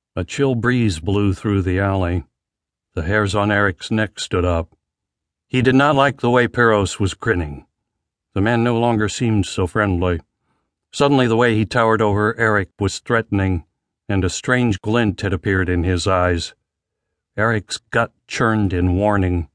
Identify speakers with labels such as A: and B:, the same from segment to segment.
A: A chill breeze blew through the alley. The hairs on Eric's neck stood up. He did not like the way Piros was grinning. The man no longer seemed so friendly. Suddenly the way he towered over Eric was threatening, and a strange glint had appeared in his eyes. Eric's gut churned in warning.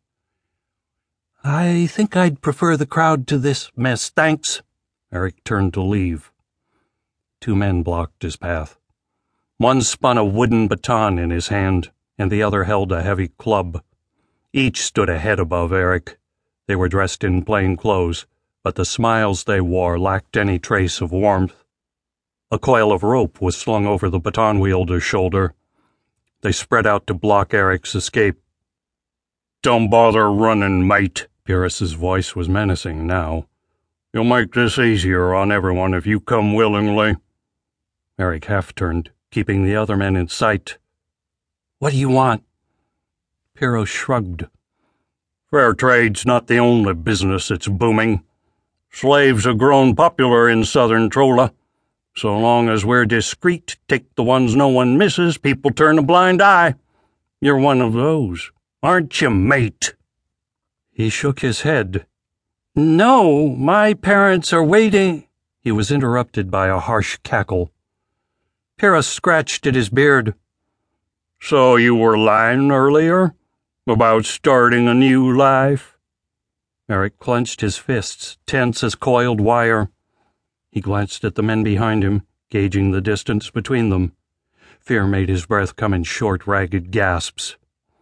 A: "I think I'd prefer the crowd to this mess, thanks." Eric turned to leave. Two men blocked his path. One spun a wooden baton in his hand, and the other held a heavy club. Each stood a head above Eric. They were dressed in plain clothes, but the smiles they wore lacked any trace of warmth. A coil of rope was slung over the baton wielder's shoulder. They spread out to block Eric's escape. "Don't bother running, mate." Piros's voice was menacing now. "You'll make this easier on everyone if you come willingly." Eric half-turned, keeping the other men in sight. "What do you want?" Piros shrugged. "Fair trade's not the only business that's booming. Slaves have grown popular in southern Trolla. So long as we're discreet, take the ones no one misses, people turn a blind eye. You're one of those, aren't you, mate?" He shook his head. "No, my parents are waiting." He was interrupted by a harsh cackle. Piros scratched at his beard. "So you were lying earlier? About starting a new life?" Eric clenched his fists, tense as coiled wire. He glanced at the men behind him, gauging the distance between them. Fear made his breath come in short, ragged gasps.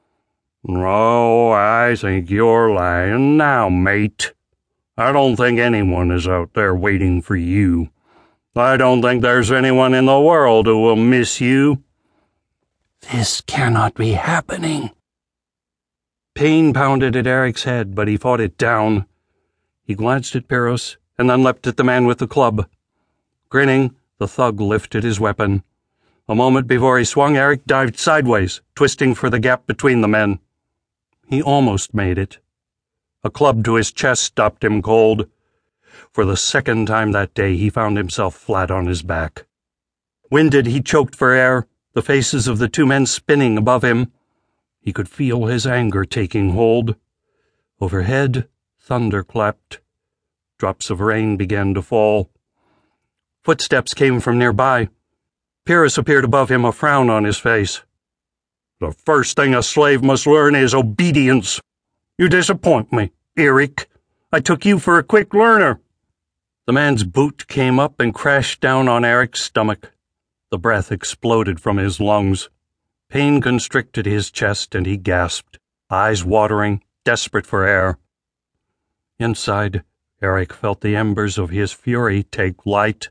A: "No, I think you're lying now, mate. I don't think anyone is out there waiting for you. I don't think there's anyone in the world who will miss you." "This cannot be happening." Pain pounded at Eric's head, but he fought it down. He glanced at Piros, and then leapt at the man with the club. Grinning, the thug lifted his weapon. A moment before he swung, Eric dived sideways, twisting for the gap between the men. He almost made it. A club to his chest stopped him cold. For the second time that day, he found himself flat on his back. Winded, he choked for air, the faces of the two men spinning above him. He could feel his anger taking hold. Overhead, thunder clapped. Drops of rain began to fall. Footsteps came from nearby. Piros appeared above him, a frown on his face. "The first thing a slave must learn is obedience. You disappoint me, Eric. I took you for a quick learner." The man's boot came up and crashed down on Eric's stomach. The breath exploded from his lungs. Pain constricted his chest, and he gasped, eyes watering, desperate for air. Inside, Eric felt the embers of his fury take light.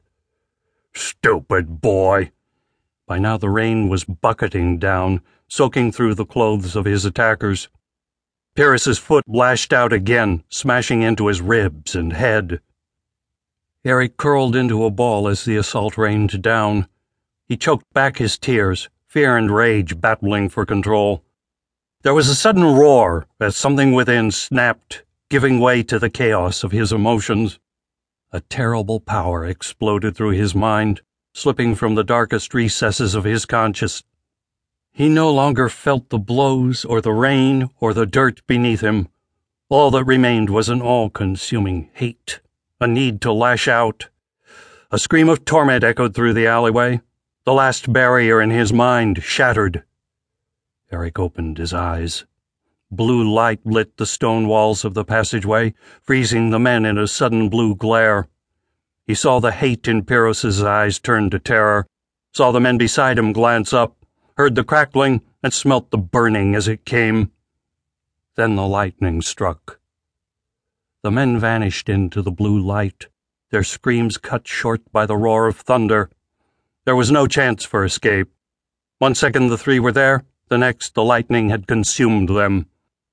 A: "Stupid boy!" By now the rain was bucketing down, soaking through the clothes of his attackers. Piros's foot lashed out again, smashing into his ribs and head. Eric curled into a ball as the assault rained down. He choked back his tears, fear and rage battling for control. There was a sudden roar as something within snapped, giving way to the chaos of his emotions. A terrible power exploded through his mind, slipping from the darkest recesses of his conscience. He no longer felt the blows or the rain or the dirt beneath him. All that remained was an all-consuming hate, a need to lash out. A scream of torment echoed through the alleyway. The last barrier in his mind shattered. Eric opened his eyes. Blue light lit the stone walls of the passageway, freezing the men in a sudden blue glare. He saw the hate in Piros's eyes turn to terror, saw the men beside him glance up, heard the crackling, and smelt the burning as it came. Then the lightning struck. The men vanished into the blue light, their screams cut short by the roar of thunder. There was no chance for escape. 1 second the three were there, the next the lightning had consumed them.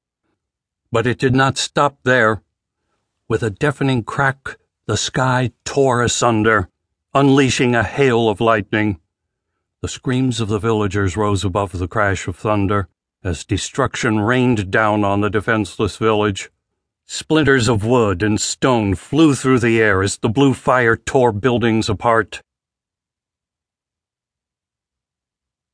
A: But it did not stop there. With a deafening crack, the sky tore asunder, unleashing a hail of lightning. The screams of the villagers rose above the crash of thunder as destruction rained down on the defenseless village. Splinters of wood and stone flew through the air as the blue fire tore buildings apart.